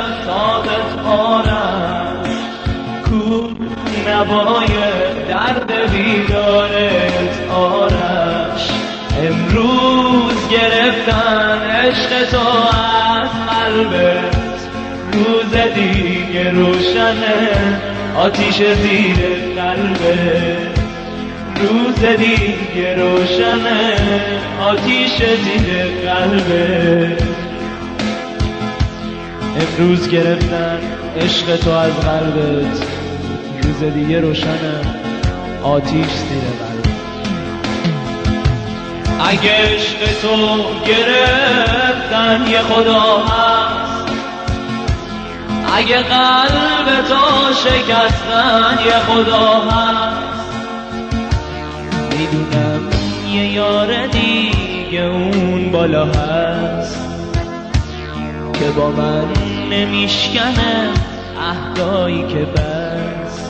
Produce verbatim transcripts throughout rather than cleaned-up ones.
سازت آرش کو نوای درد بیدارت آرش امروز گرفتن عشق تو از قلبت روز دیگه روشنه آتیش زیر قلبت روز دیگه روشنه آتیش زیر قلبت امروز گرفتن عشق تو از قلبت روز دیگه روشنه آتیش زیر قلبت اگه عشق تو گرفتن یه خدا هست اگه قلب تو شکستن یه خدا هست میدونم یه یار دیگه اون بالا هست که با من نمیشکنه عهدایی که بس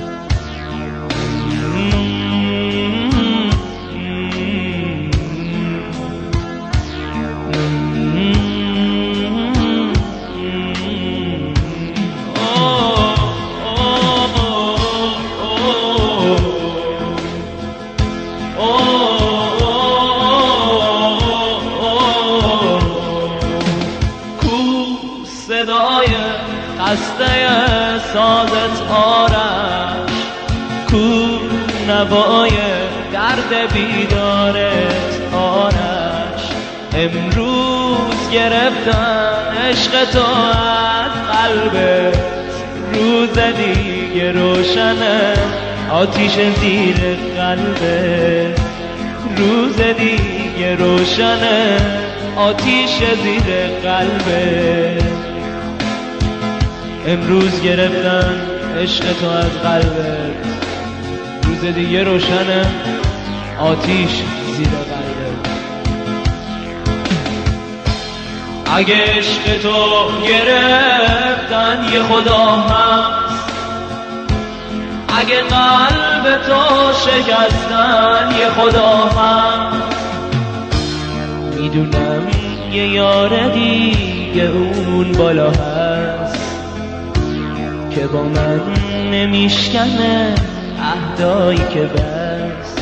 صدای خسته سازت آرش کو نوای درد بیدارت آرش امروز گرفتن عشق تو از قلبت روز دیگه روشنه آتیش زیر قلبت روز دیگه روشنه آتیش زیر قلبت امروز گرفتن عشق تو از قلبت روز دیگه روشنه آتیش زیر قلبت اگه عشق تو گرفتن یه خدا هست اگه قلب تو شکستن یه خدا هست میدونم یه یار دیگه اون بالا هست که با من نمیشکنه عهدایی که بس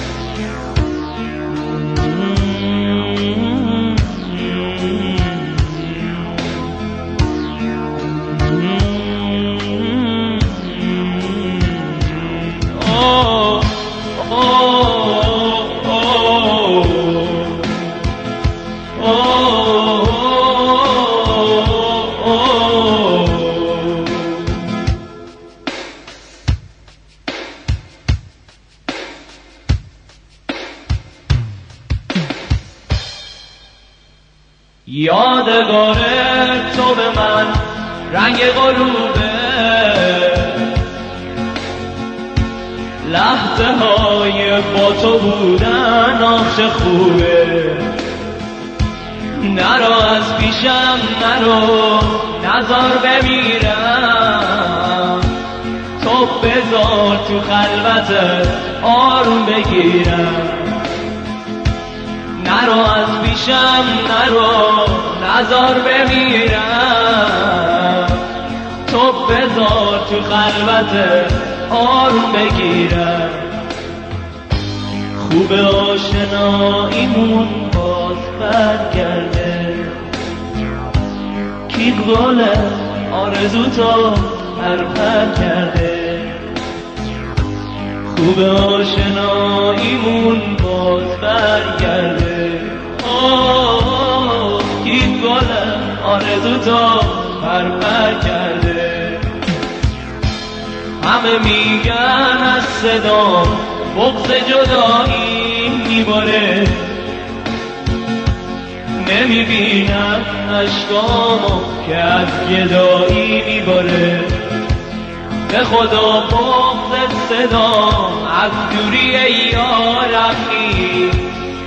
یادگار تو به من رنگ غروبه لحظه های با تو بودن آخش خوبه نرو از پیشم نرو نزار بمیرم تو بذار تو خلوتت آروم بگیرم نرو از پیشم نرو نزار بمیرم تو بذار تو خلوتت آروم بگیرم خوب آشناییمون باز برگرده کی گله آرزو تو پرپر کرده خوب آشناییمون باز برگرده آه کی گله آرزو تو پرپر کرده همه میگن از صدا بغض جدایی میباره نمیبینم اشکامو که از گدایی میباره به خدا بغض صدا از دوری یارم نیست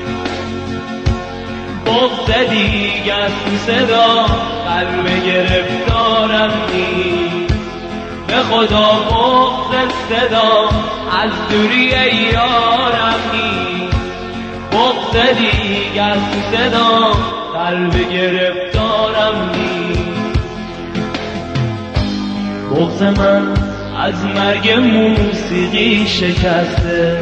بغض دیگر تو صدا قلب گرفتارم نیست به خدا بغض صدا از دوری یارم نیست بغض دیگر تو صدا قلب گرفتارم نیست بغض من از مرگ موسیقی شکسته،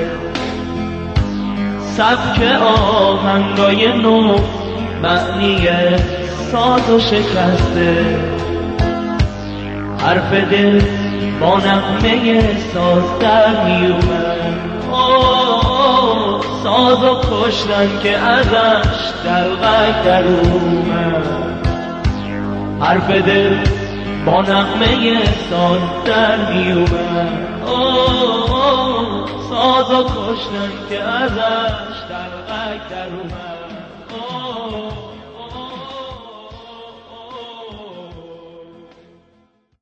سبک آهنگای نو معنی سازو شکسته، حرف دل با نغمه ساز در میومد، سازو کشتن که ازش دلغک در اومد، حرف دل با نغمه ساز در میومد، سازو کشتن که ازش دلغک در اومد.